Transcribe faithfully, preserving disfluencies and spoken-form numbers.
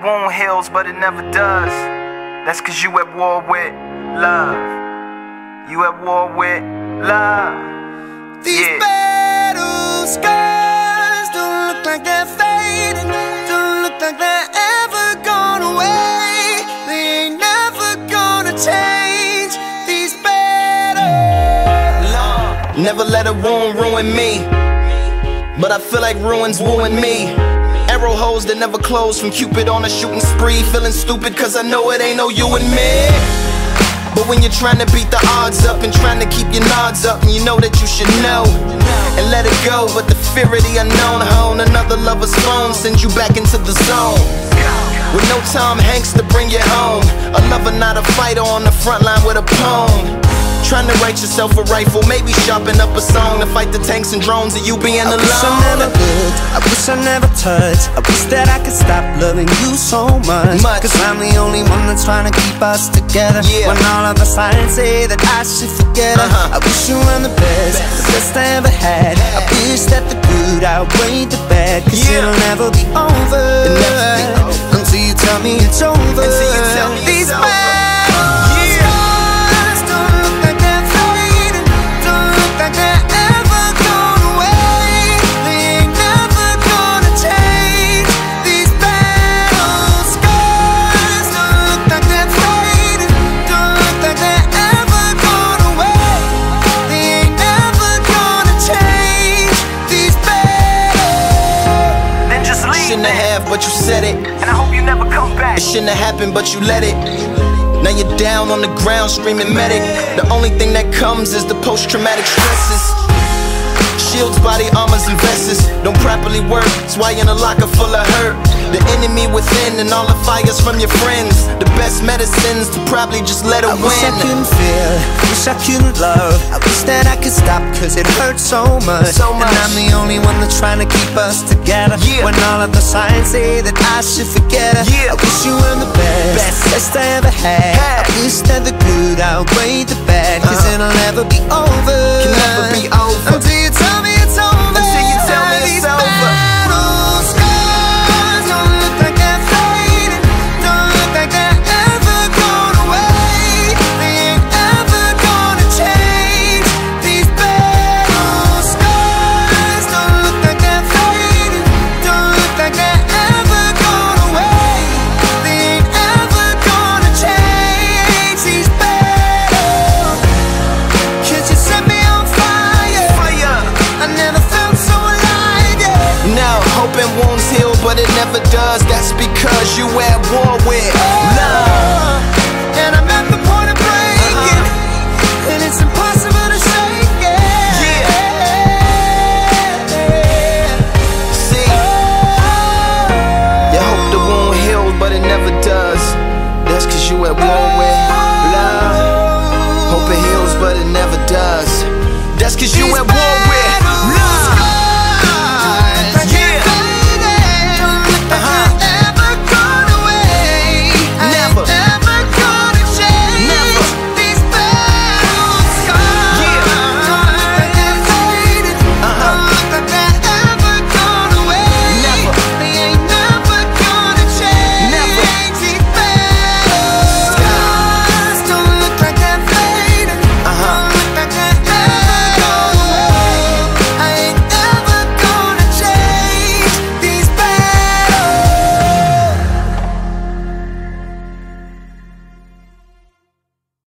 wound heals, but it never does. That's cause you at war with love. You at war with love. These yeah. battle scars don't look like they're fading, don't look like they're ever gone away. They ain't never gonna change. These battles, Lord. Never let a wound ruin me, but I feel like ruins wooing me. Arrow holes that never close from Cupid on a shooting spree. Feeling stupid cause I know it ain't no you and me. But when you're trying to beat the odds up and trying to keep your nods up, and you know that you should know and let it go, but the fear of the unknown hone another lover's phone sends you back into the zone. With no Tom Hanks to bring you home, a lover not a fighter on the front line with a poem. Trying to write yourself a rifle, maybe sharpen up a song to fight the tanks and drones of you being alone. I wish I never looked, I wish I never touched. I wish that I could stop loving you so much, much. Cause I'm the only one that's trying to keep us together, yeah. When all of the signs say that I should forget her, uh-huh. I wish you were the best, best, the best I ever had, yeah. I wish that the good outweighed the bad, cause yeah. it'll never be over, it'll never be over until you tell me it's over. Until you tell me These it's over. But you said it, and I hope you never come back. It shouldn't have happened, but you let it. Now you're down on the ground screaming medic. The only thing that comes is the post-traumatic stresses. Shields, body armors, and vests don't properly work. That's why you're in a locker full of hurt. The enemy within and all the fires from your friends. The best medicines to probably just let it I win. Wish I couldn't feel, wish I couldn't love. I wish that I could stop cause it hurts so much, so much. And I'm the only one that's trying to keep us together, yeah. When all of the signs say that I should forget her, yeah. I wish you were the best, best, best I ever had, had. I wish that the good outweighed the bad, cause uh-huh. it'll never be over. Can never be over until you tell me it's over. Until you tell me it's over. Wounds heal, but it never does. That's because you at war with love. And I'm at the point of breaking, uh-huh. and it's impossible to shake it. Yeah. See, you hope the wound healed, but it never does. That's cause you at war